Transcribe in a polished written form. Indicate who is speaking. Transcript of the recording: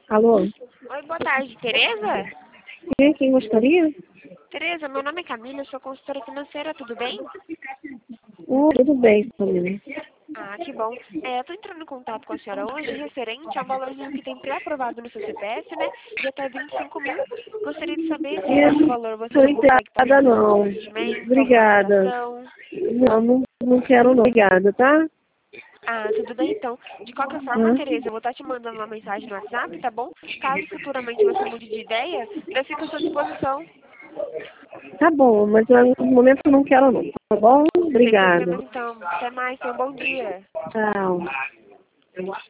Speaker 1: Alô?
Speaker 2: Oi, boa tarde, Tereza?
Speaker 1: Quem gostaria?
Speaker 2: Tereza, meu nome é Camila, eu sou consultora financeira, tudo bem?
Speaker 1: Tudo bem, família.
Speaker 2: Ah, que bom. Eu tô entrando em contato com a senhora hoje referente ao valorzinho que tem pré-aprovado no seu CPF, né? De até 25 mil. Gostaria de saber se esse valor você
Speaker 1: Não
Speaker 2: não consegue estar
Speaker 1: interessada,
Speaker 2: fazendo algum
Speaker 1: não.
Speaker 2: investimento, alguma
Speaker 1: Obrigada.
Speaker 2: aplicação.
Speaker 1: Não quero, não. Obrigada, tá?
Speaker 2: Ah, tudo bem então. De qualquer forma,
Speaker 1: Hã?
Speaker 2: Tereza, eu vou estar te mandando uma mensagem no WhatsApp, tá bom? Caso futuramente você mude de ideia, eu fico à sua disposição.
Speaker 1: Tá bom, mas no momento eu não quero, não. Tá bom?
Speaker 2: Sem
Speaker 1: Obrigada.
Speaker 2: problemas então. Até mais, tenha um bom dia.
Speaker 1: Tchau.